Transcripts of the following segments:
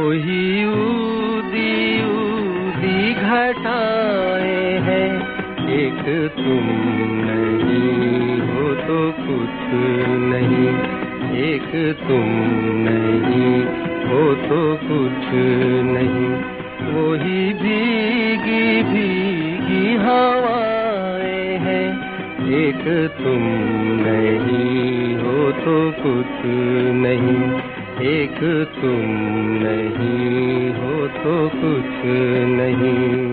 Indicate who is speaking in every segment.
Speaker 1: वही ऊदी ऊदी घटाएं हैं, एक तुम नहीं हो तो कुछ नहीं, एक तुम नहीं हो तो कुछ नहीं। वही भीगी भीगी हवाएं हैं, एक तुम नहीं हो तो कुछ नहीं, एक तुम नहीं हो तो कुछ नहीं।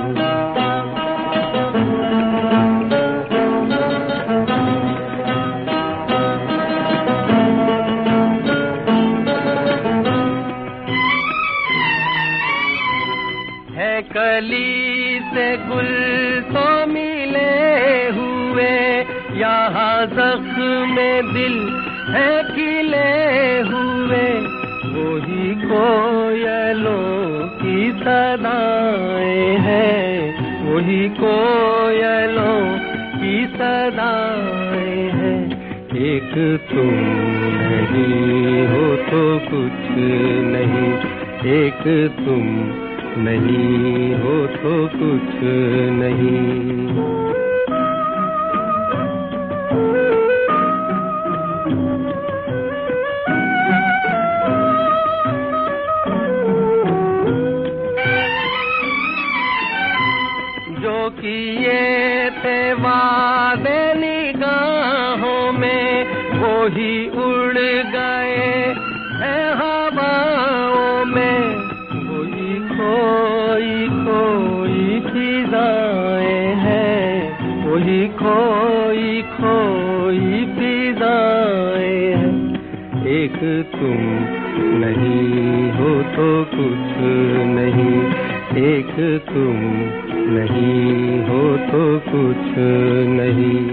Speaker 1: है कली से गुल तो मिले हुए, यहाँ जख्म में दिल है खिले हुए। वही कोयलों की सदाएं हैं, वही कोयलों की सदाएं हैं। एक तुम नहीं हो तो कुछ नहीं, एक तुम नहीं हो तो कुछ नहीं। जो किए थे वादे निगाहों में, वो ही उड़ गए हैं हवाओं में। वही कोई कोई फिजाएं हैं, वही कोई कोई फिजाएं हैं। एक तुम नहीं हो तो कुछ नहीं, एक तुम नहीं हो तो कुछ नहीं।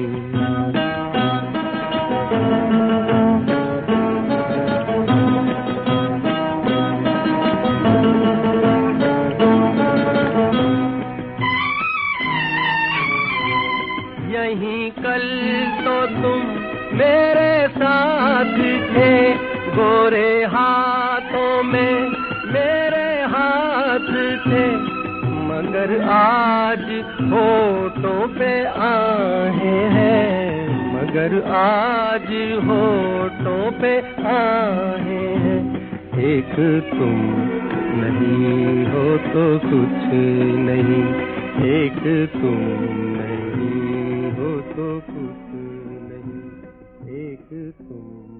Speaker 1: यहीं कल तो तुम मेरे साथ थे, गोरे हाथों में मेरे हाथ थे। मगर आज होठों पे आहें हैं, मगर आज होठों पे आहें हैं। एक तुम नहीं हो तो कुछ नहीं, एक तुम नहीं हो तो कुछ नहीं, एक तुम